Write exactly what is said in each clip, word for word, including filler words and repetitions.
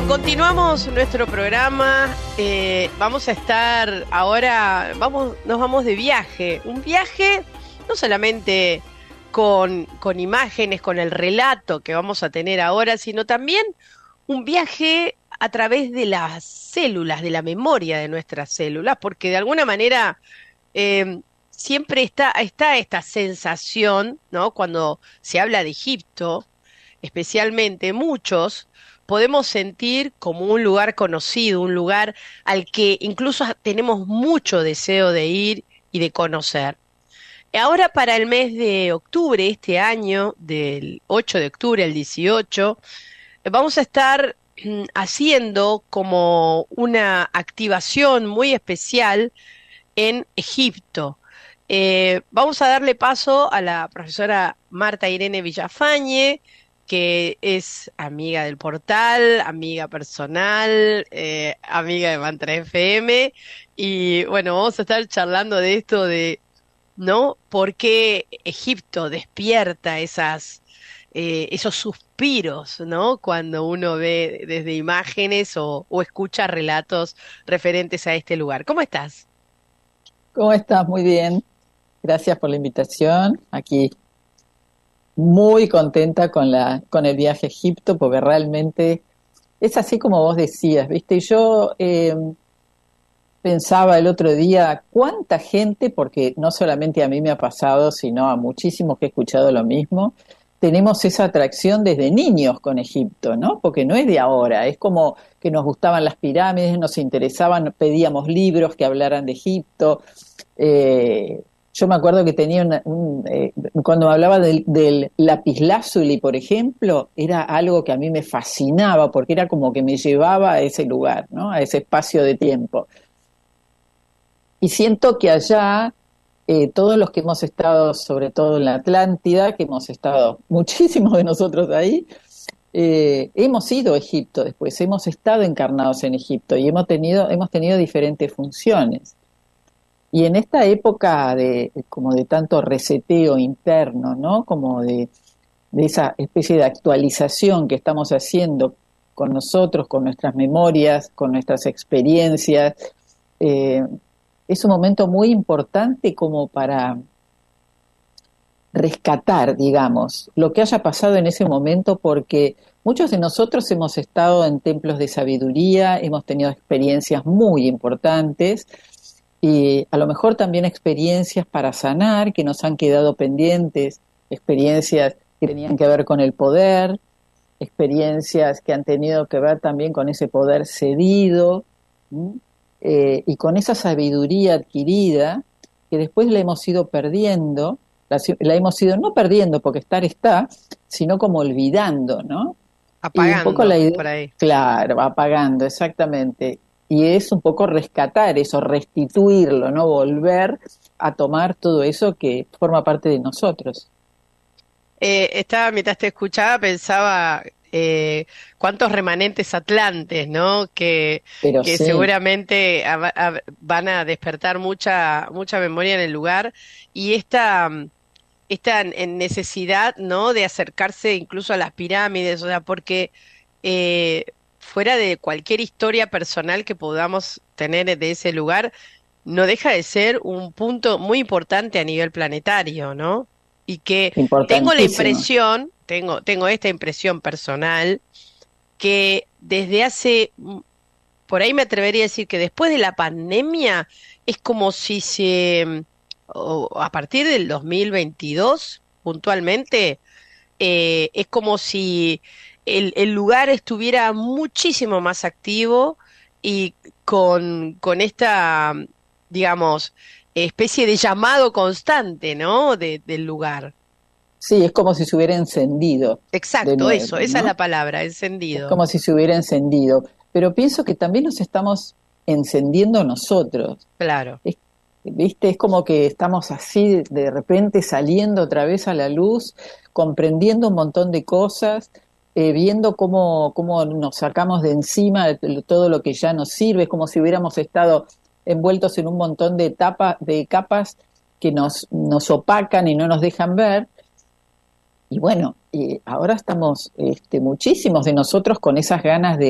Continuamos nuestro programa. Eh, vamos a estar ahora, vamos, nos vamos de viaje. Un viaje no solamente con, con imágenes, con el relato que vamos a tener ahora, sino también un viaje a través de las células, de la memoria de nuestras células, porque de alguna manera eh, siempre está, está esta sensación, ¿no? Cuando se habla de Egipto, especialmente muchos podemos sentir como un lugar conocido, un lugar al que incluso tenemos mucho deseo de ir y de conocer. Ahora para el mes de octubre, este año, del ocho de octubre al dieciocho, vamos a estar mm, haciendo como una activación muy especial en Egipto. Eh, vamos a darle paso a la profesora Marta Irene Villafañe, que es amiga del portal, amiga personal, eh, amiga de Mantra F M, y bueno, vamos a estar charlando de esto de, ¿no? ¿Por qué Egipto despierta esas, eh, esos suspiros, ¿no? Cuando uno ve desde imágenes o, o escucha relatos referentes a este lugar. ¿Cómo estás? ¿Cómo estás? Muy bien. Gracias por la invitación. Aquí muy contenta con la con el viaje a Egipto porque realmente es así como vos decías, ¿viste? Yo eh, pensaba el otro día cuánta gente, porque no solamente a mí me ha pasado, sino a muchísimos que he escuchado lo mismo, tenemos esa atracción desde niños con Egipto, ¿no? Porque no es de ahora, es como que nos gustaban las pirámides, nos interesaban, pedíamos libros que hablaran de Egipto. Eh, yo me acuerdo que tenía una, un, eh, cuando hablaba del, del lapislázuli, por ejemplo, era algo que a mí me fascinaba porque era como que me llevaba a ese lugar, ¿no? A ese espacio de tiempo. Y siento que allá, eh, todos los que hemos estado, sobre todo en la Atlántida, que hemos estado muchísimos de nosotros ahí, eh, hemos ido a Egipto después, hemos estado encarnados en Egipto y hemos tenido, hemos tenido diferentes funciones. Y en esta época de como de tanto reseteo interno, ¿no? Como de, de esa especie de actualización que estamos haciendo con nosotros, con nuestras memorias, con nuestras experiencias, eh, es un momento muy importante como para rescatar, digamos, lo que haya pasado en ese momento, porque muchos de nosotros hemos estado en templos de sabiduría, hemos tenido experiencias muy importantes, y a lo mejor también experiencias para sanar que nos han quedado pendientes, experiencias que tenían que ver con el poder, experiencias que han tenido que ver también con ese poder cedido, ¿m? Eh, y con esa sabiduría adquirida que después la hemos ido perdiendo, la, la hemos ido no perdiendo porque estar está, sino como olvidando, ¿no? Y un poco la Apagando idea, por ahí. claro, apagando, exactamente. Y es un poco rescatar eso, restituirlo, ¿no? Volver a tomar todo eso que forma parte de nosotros. Eh, estaba, mientras te escuchaba, pensaba eh, cuántos remanentes atlantes, ¿no? Que, Pero que sí, seguramente a- a- van a despertar mucha, mucha memoria en el lugar y esta, mm, esta n- necesidad, ¿no? De acercarse incluso a las pirámides, o sea, porque eh, fuera de cualquier historia personal que podamos tener de ese lugar, no deja de ser un punto muy importante a nivel planetario, ¿no? Y que tengo la importantísimo. impresión, tengo, tengo esta impresión personal, que desde hace, mm, por ahí me atrevería a decir que después de la pandemia, es como si se, mm, o a partir del dos mil veintidós, puntualmente, eh, es como si el, el lugar estuviera muchísimo más activo y con, con esta, digamos, especie de llamado constante, ¿no? De- del lugar. Sí, es como si se hubiera encendido de Exacto, eso, nuevo, esa es la ¿no? palabra, Es encendido. como si se hubiera encendido. Pero pienso que también nos estamos encendiendo nosotros. Claro. Es, ¿viste? Es como que estamos así de repente saliendo otra vez a la luz, comprendiendo un montón de cosas, eh, viendo cómo, cómo nos sacamos de encima de todo lo que ya nos sirve, es como si hubiéramos estado envueltos en un montón de etapas, de capas que nos, nos opacan y no nos dejan ver. Y bueno, y ahora estamos este, muchísimos de nosotros con esas ganas de,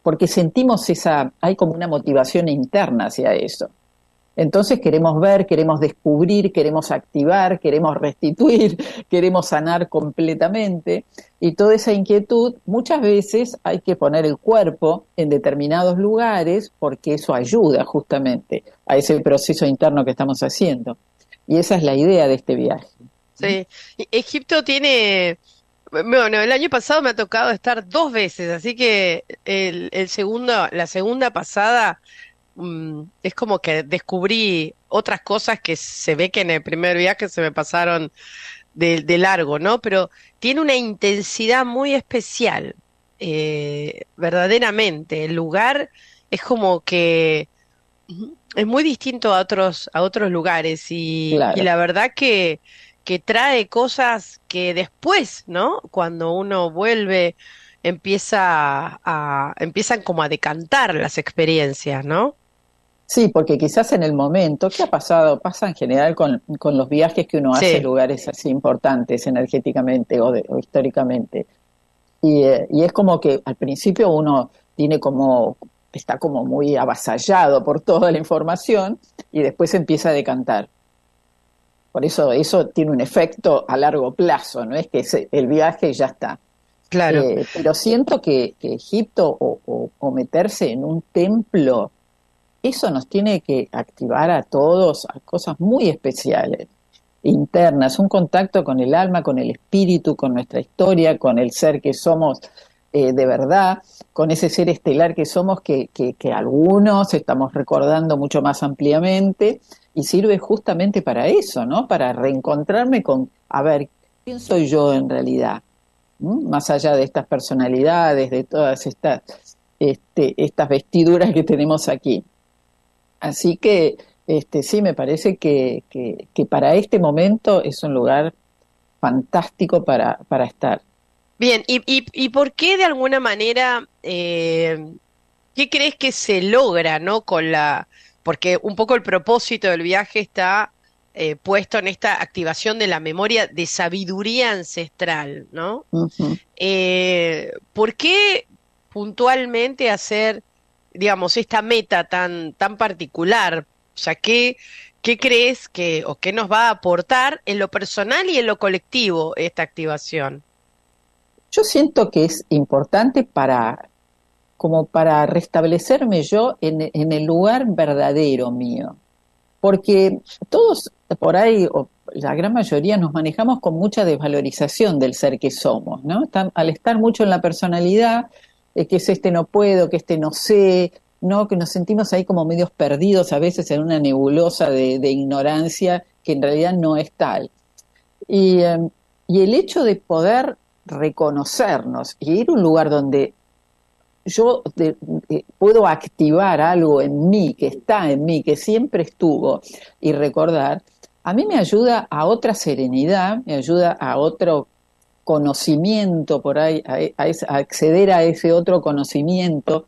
porque sentimos esa, hay como una motivación interna hacia eso. Entonces queremos ver, queremos descubrir, queremos activar, queremos restituir, queremos sanar completamente. Y toda esa inquietud, muchas veces hay que poner el cuerpo en determinados lugares porque eso ayuda justamente a ese proceso interno que estamos haciendo. Y esa es la idea de este viaje. Sí. Y Egipto tiene, bueno, el año pasado me ha tocado estar dos veces, así que el, el segundo, la segunda pasada mm, es como que descubrí otras cosas que se ve que en el primer viaje se me pasaron de, de largo, ¿no? Pero tiene una intensidad muy especial, eh, verdaderamente. El lugar es como que ujú, es muy distinto a otros, a otros lugares y, y Claro. la verdad que, que trae cosas que después, ¿no? Cuando uno vuelve, empieza a, empiezan como a decantar las experiencias, ¿no? Sí, porque quizás en el momento, ¿qué ha pasado? Pasa en general con, con los viajes que uno hace a Sí, lugares así importantes energéticamente o, de, o históricamente. Y, eh, y es como que al principio uno tiene como, está como muy avasallado por toda la información y después empieza a decantar. Por eso eso tiene un efecto a largo plazo, no es que se- el viaje ya está. claro. Eh, pero siento que, que Egipto o, o- o meterse en un templo, eso nos tiene que activar a todos a cosas muy especiales, internas, un contacto con el alma, con el espíritu, con nuestra historia, con el ser que somos eh, de verdad, con ese ser estelar que somos que, que, que algunos estamos recordando mucho más ampliamente y sirve justamente para eso, ¿no? Para reencontrarme con, a ver, ¿quién soy yo en realidad? ¿Mm? Más allá de estas personalidades, de todas estas, este, estas vestiduras que tenemos aquí. Así que este, sí, me parece que, que, que para este momento es un lugar fantástico para, para estar. Bien, ¿y, y, y por qué de alguna manera, eh, qué crees que se logra, ¿no? Con la, porque un poco el propósito del viaje está eh, puesto en esta activación de la memoria de sabiduría ancestral, ¿no? Ujú. Eh, ¿por qué puntualmente hacer, digamos, esta meta tan, tan particular? O sea, ¿qué, qué crees que, o qué nos va a aportar en lo personal y en lo colectivo esta activación? Yo siento que es importante para, como para restablecerme yo en, en el lugar verdadero mío. Porque todos por ahí, o la gran mayoría, nos manejamos con mucha desvalorización del ser que somos, ¿no? Está- al estar mucho en la personalidad, eh, que es este no puedo, que este no sé, ¿no? Que nos sentimos ahí como medios perdidos a veces en una nebulosa de, de ignorancia que en realidad no es tal. Y, eh, y el hecho de poder reconocernos y ir a un lugar donde yo de- de- puedo activar algo en mí, que está en mí, que siempre estuvo, y recordar, a mí me ayuda a otra serenidad, me ayuda a otro conocimiento por ahí, a, a ese- a acceder a ese otro conocimiento.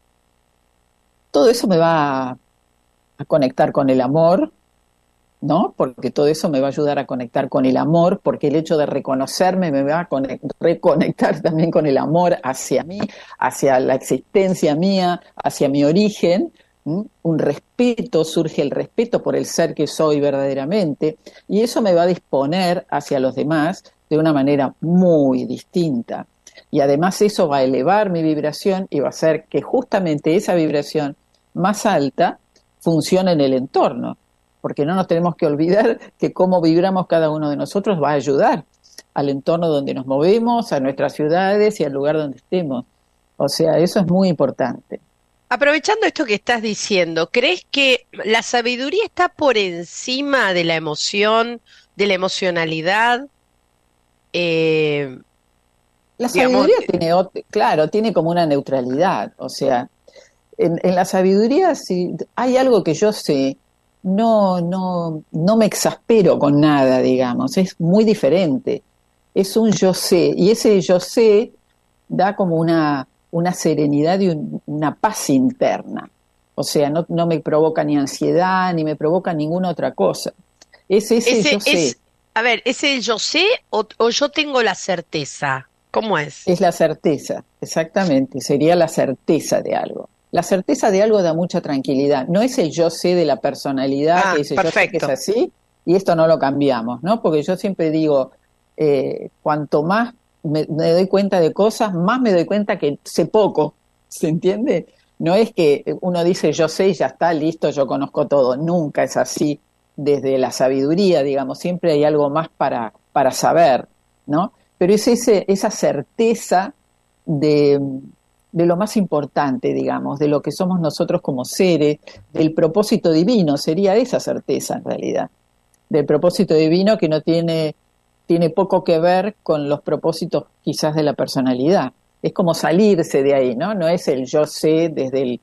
Todo eso me va a, a conectar con el amor, ¿no? Porque todo eso me va a ayudar a conectar con el amor, porque el hecho de reconocerme me va a conect- reconectar también con el amor hacia mí, hacia la existencia mía, hacia mi origen. ¿M? Un respeto, surge el respeto por el ser que soy verdaderamente, y eso me va a disponer hacia los demás de una manera muy distinta. Y además eso va a elevar mi vibración y va a hacer que justamente esa vibración más alta funcione en el entorno, porque no nos tenemos que olvidar que cómo vibramos cada uno de nosotros va a ayudar al entorno donde nos movemos, a nuestras ciudades y al lugar donde estemos. O sea, eso es muy importante. Aprovechando esto que estás diciendo, ¿crees que la sabiduría está por encima de la emoción, de la emocionalidad? Eh, La digamos, sabiduría tiene, ot- claro, tiene como una neutralidad. O sea, en, en la sabiduría, si hay algo que yo sé, no, no, no me exaspero con nada, digamos, es muy diferente. Es un yo sé, y ese yo sé da como una, una serenidad y un- una paz interna. O sea, no, no me provoca ni ansiedad, ni me provoca ninguna otra cosa. Es ese yo ese sé. es, a ver, ¿es el yo sé o, o yo tengo la certeza? ¿Cómo es? Es la certeza, exactamente, sería la certeza de algo. La certeza de algo da mucha tranquilidad. No es el yo sé de la personalidad que Ah, dice yo sé que es perfecto. así y esto no lo cambiamos, ¿no? Porque yo siempre digo, eh, cuanto más me, me doy cuenta de cosas, más me doy cuenta que sé poco, ¿se entiende? No es que uno dice yo sé y ya está, listo, yo conozco todo. Nunca es así desde la sabiduría, digamos, siempre hay algo más para, para saber, ¿no? Pero es ese, esa certeza de, de lo más importante, digamos, de lo que somos nosotros como seres, del propósito divino, sería esa certeza en realidad, del propósito divino que no tiene, tiene poco que ver con los propósitos quizás de la personalidad. Es como salirse de ahí, ¿no? No es el yo sé desde el,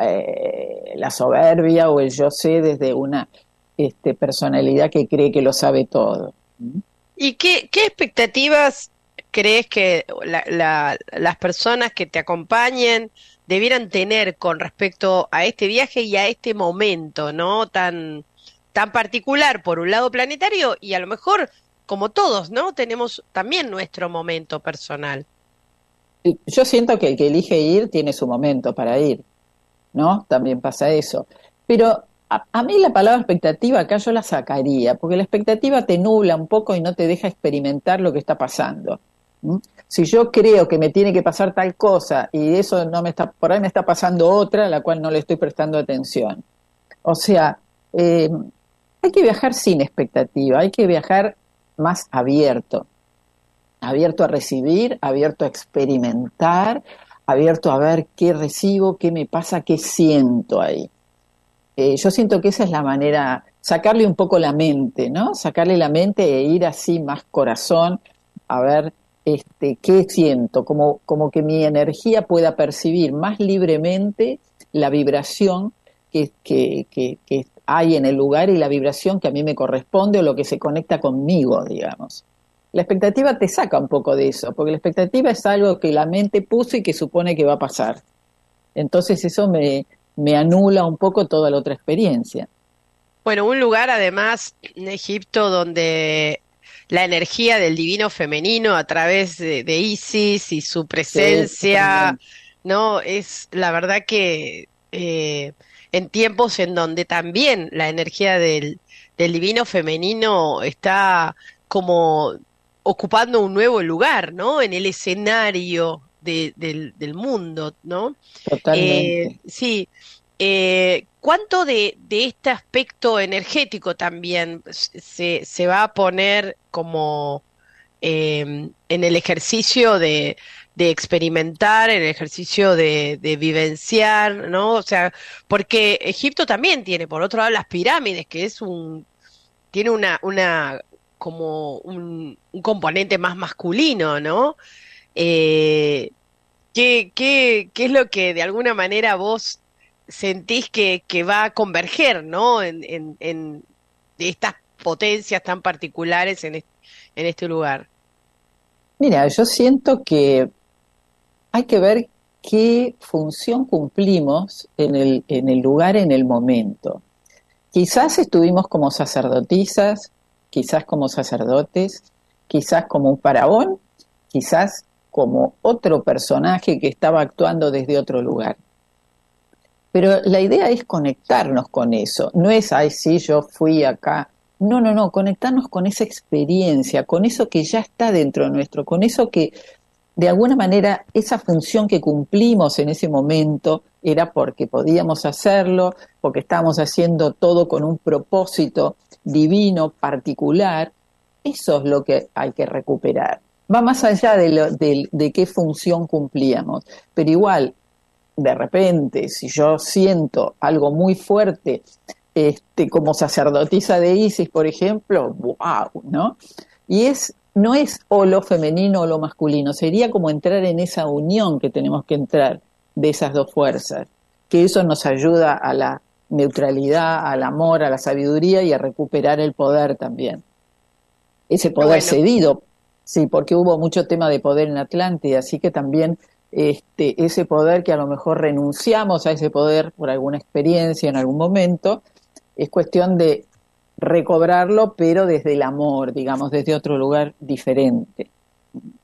eh, la soberbia o el yo sé desde una este, personalidad que cree que lo sabe todo. ¿Y qué, qué expectativas crees que la- la- las personas que te acompañen debieran tener con respecto a este viaje y a este momento, ¿no? Tan, tan particular, por un lado planetario, y a lo mejor, como todos, ¿no? Tenemos también nuestro momento personal. Yo siento que el que elige ir tiene su momento para ir, ¿no? También pasa eso. Pero a, a mí la palabra expectativa acá yo la sacaría, porque la expectativa te nubla un poco y no te deja experimentar lo que está pasando. ¿Mm? Si yo creo que me tiene que pasar tal cosa y eso no me está, por ahí me está pasando otra, a la cual no le estoy prestando atención. O sea, eh, hay que viajar sin expectativa, hay que viajar más abierto, abierto a recibir, abierto a experimentar, abierto a ver qué recibo, qué me pasa, qué siento ahí. Eh, yo siento que esa es la manera, sacarle un poco la mente, ¿no? Sacarle la mente e ir así más corazón, a ver este, qué siento, como, como que mi energía pueda percibir más libremente la vibración que, que, que, que hay en el lugar y la vibración que a mí me corresponde o lo que se conecta conmigo, digamos. La expectativa te saca un poco de eso, porque la expectativa es algo que la mente puso y que supone que va a pasar. Entonces eso me, me anula un poco toda la otra experiencia. Bueno, un lugar además en Egipto donde la energía del divino femenino a través de, de Isis y su Sí, presencia, totalmente. ¿no? Es la verdad que eh, en tiempos en donde también la energía del, del divino femenino está como ocupando un nuevo lugar, ¿no? En el escenario de- del, del mundo, ¿no? Eh, Totalmente. sí. Eh, ¿cuánto de, de este aspecto energético también se, se va a poner como em, en el ejercicio de, de experimentar, en el ejercicio de, de vivenciar, ¿no? O sea, porque Egipto también tiene, por otro lado, las pirámides, que es un, tiene una, una, como un, un componente más masculino, ¿no? Eh, ¿Qué, qué, qué es lo que de alguna manera vos sentís que, que va a converger, ¿no? En, en, en de estas potencias tan particulares en, est- en este lugar. Mira, yo siento que hay que ver qué función cumplimos en el, en el lugar, en el momento. Quizás estuvimos como sacerdotisas, quizás como sacerdotes, quizás como un faraón, quizás como otro personaje que estaba actuando desde otro lugar. Pero la idea es conectarnos con eso, no es, ay, sí, yo fui acá. No, no, no, conectarnos con esa experiencia, con eso que ya está dentro nuestro, con eso que de alguna manera esa función que cumplimos en ese momento era porque podíamos hacerlo, porque estábamos haciendo todo con un propósito divino, particular. Eso es lo que hay que recuperar. Va más allá de, lo, de, de qué función cumplíamos, pero igual de repente, si yo siento algo muy fuerte, este, como sacerdotisa de Isis, por ejemplo, wow, ¿no? Y es, no es o lo femenino o lo masculino, sería como entrar en esa unión que tenemos que entrar de esas dos fuerzas, que eso nos ayuda a la neutralidad, al amor, a la sabiduría y a recuperar el poder también. Ese Qué poder bueno. cedido, sí, porque hubo mucho tema de poder en Atlántida, así que también este, ese poder que a lo mejor renunciamos a ese poder por alguna experiencia en algún momento, es cuestión de recobrarlo, pero desde el amor, digamos, desde otro lugar diferente.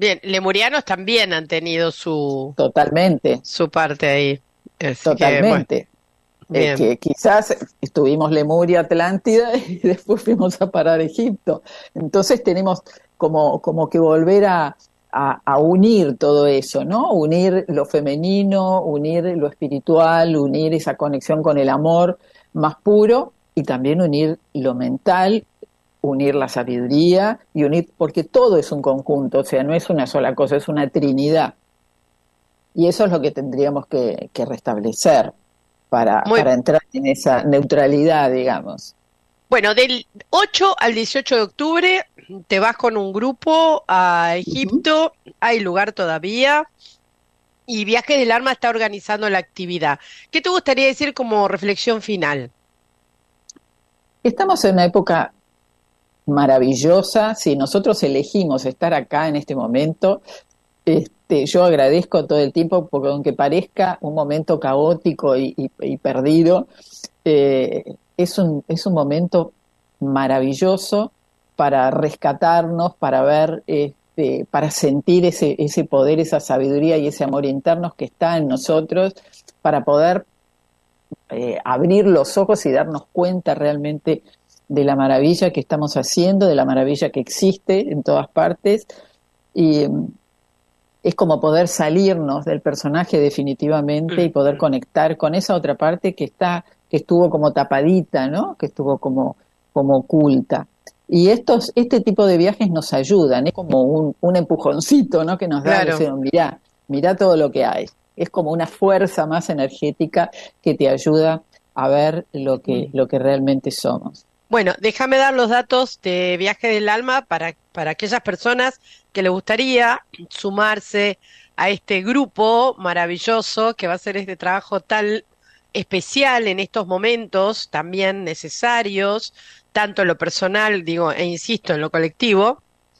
Bien, lemurianos también han tenido su... Totalmente. Su parte ahí. Así Totalmente. Que, bueno, eh, que quizás estuvimos Lemuria, Atlántida y después fuimos a parar a Egipto. Entonces tenemos como, como que volver a, a, a unir todo eso, ¿no? Unir lo femenino, unir lo espiritual, unir esa conexión con el amor más puro y también unir lo mental, unir la sabiduría y unir, porque todo es un conjunto, o sea, no es una sola cosa, es una trinidad. Y eso es lo que tendríamos que, que restablecer para, para entrar en esa neutralidad, digamos. Bueno, del ocho al dieciocho de octubre te vas con un grupo a Egipto, uh-huh. Hay lugar todavía, y Viajes del Alma está organizando la actividad. ¿Qué te gustaría decir como reflexión final? Estamos en una época maravillosa. Si nosotros elegimos estar acá en este momento, este, yo agradezco todo el tiempo, porque aunque parezca un momento caótico y, y, y perdido, eh, es un, es un momento maravilloso para rescatarnos, para ver, este, para sentir ese, ese poder, esa sabiduría y ese amor internos que está en nosotros, para poder eh, abrir los ojos y darnos cuenta realmente de la maravilla que estamos haciendo, de la maravilla que existe en todas partes, y es como poder salirnos del personaje definitivamente y poder conectar con esa otra parte que está, que estuvo como tapadita, ¿no? Que estuvo como, como oculta. Y estos, este tipo de viajes nos ayudan, es como un, un empujoncito, ¿no? Que nos da, claro. Decir, mirá, mirá todo lo que hay. Es como una fuerza más energética que te ayuda a ver lo que, lo que realmente somos. Bueno, déjame dar los datos de Viaje del Alma para, para aquellas personas que les gustaría sumarse a este grupo maravilloso que va a hacer este trabajo tan especial en estos momentos, también necesarios, tanto en lo personal, digo, e insisto, en lo colectivo.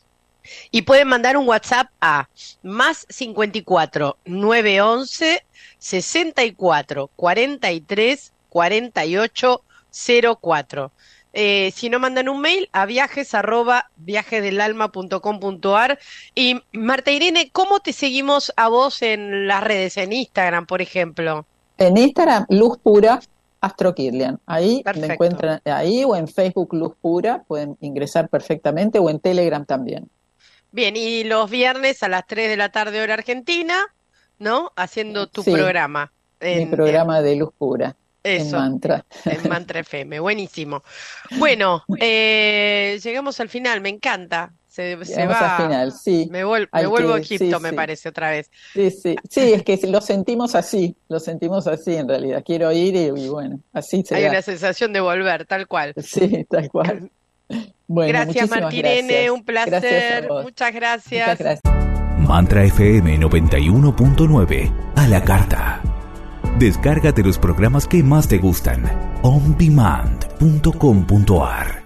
Y pueden mandar un WhatsApp a más cincuenta y cuatro, nueve once, sesenta y cuatro, cuarenta y tres, cuarenta y ocho, cero cuatro. Eh, si no, mandan un mail a viajes arroba viajesdelalma punto com punto ar. Y Marta Irene, ¿cómo te seguimos a vos en las redes, en Instagram, por ejemplo? En Instagram, Luz Pura Astro Kirlian. Ahí Perfecto. Me encuentran, ahí o en Facebook Luz Pura, pueden ingresar perfectamente, o en Telegram también. Bien, y los viernes a las tres de la tarde hora argentina, ¿no? Haciendo tu sí, programa. En, mi programa en... de Luz Pura. Eso, en Mantra. En Mantra F M, buenísimo. Bueno, eh, llegamos al final, me encanta. Se, se va al final, sí. Me, vuel, me vuelvo a Egipto, sí, me sí. parece, otra vez. Sí, sí, sí, es que lo sentimos así, lo sentimos así en realidad. Quiero ir y, y bueno, así se Hay da. una sensación de volver, tal cual. Sí, tal cual. Bueno, gracias, Martirene, un placer. Gracias a vos. Muchas gracias. Muchas gracias. Mantra F M noventa y uno punto nueve, a la carta. Descárgate los programas que más te gustan. on demand punto com punto ar